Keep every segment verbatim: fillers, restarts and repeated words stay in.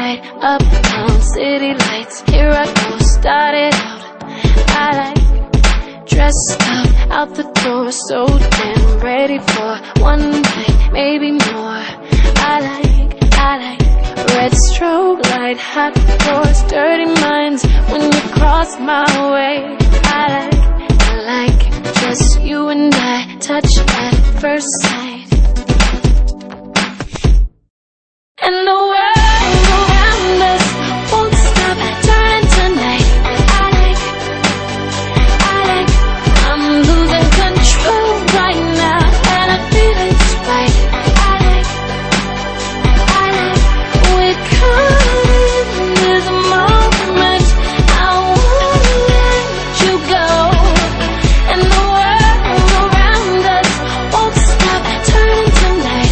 Moonlight, uptown, city lights. Here I go, started out. I like dressed up, out the door, so damn ready for one night, maybe more. I like, I like red strobe light, hot doors, dirty minds when you cross my way. I like, I like just you and I, touch at first sight. And the world around us won't stop turning tonight. I like, I like, I'm losing control right now, and I feel it's right. I like, I like, we're caught in this moment. I won't let you go. And the world around us won't stop turning tonight.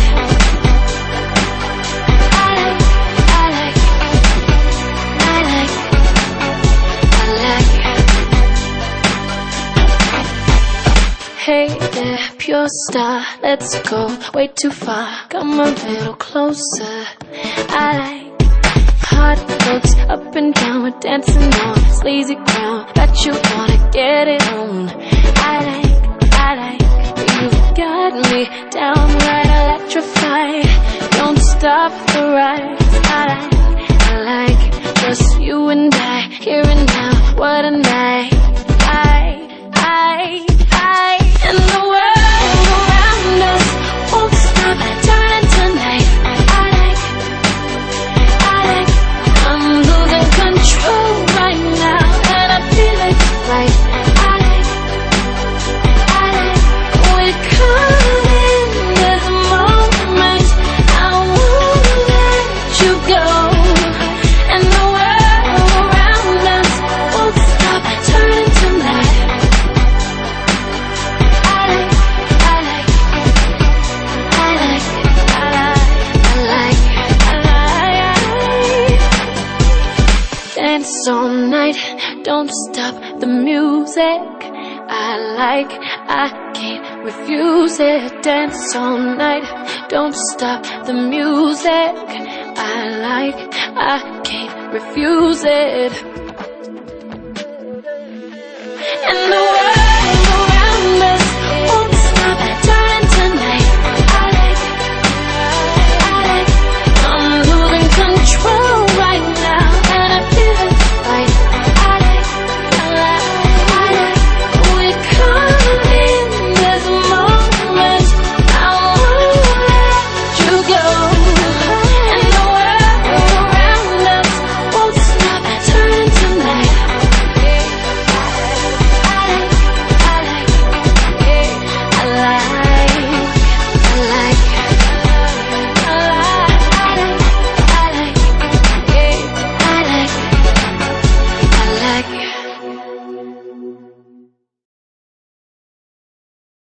Hey there, pure star, let's go way too far. Come a little closer. I like hot looks up and down, we're dancing on sleazy ground. Bet you wanna get it on. I like, I like, you've got me downright electrified. Don't stop the ride. I like, I like, just you and I, here and now, what a night. I, I, I. And the world around us won't stop turning tonight. I like, I like, I'm losing control right now, and I feel it's right. I like, I like, we're caught in this moment. I won't let you go. And the world around us won't stop turning tonight. Dance all night, don't stop the music. I like, I can't refuse it. Dance all night, don't stop the music. I like, I can't refuse it. And the